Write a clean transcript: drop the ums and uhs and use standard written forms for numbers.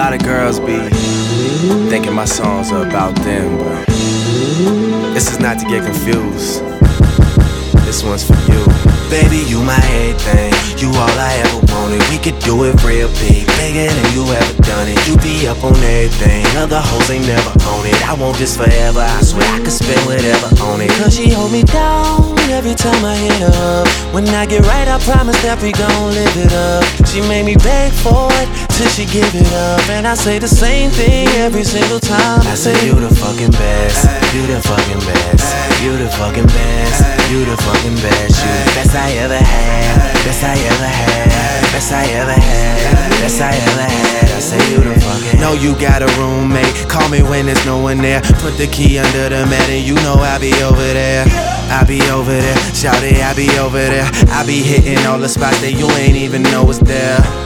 lot of girls be thinking my songs are about them, but this is not to get confused. This one's for you. Baby, you my everything, you all I ever wanted. We could do it real big, bigger than you ever done it. You be up on everything, other hoes ain't never on it. I want this forever, I swear I could spend whatever on it. Cause she hold me down every time I hit her up. When I get right, I promise that we gon' live it up. She made me beg for it till she give it up, and I say the same thing every single time. I say you the fucking best, you the fucking best, you the fucking best, you the fucking best, you the best I ever had, best I ever had, best I ever had, best I ever had. I say you the fucking. Know you got a roommate, call me when there's no one there. Put the key under the mat and you know I'll be over there. I be over there, shout it, I be over there. I be hitting all the spots that you ain't even know was there.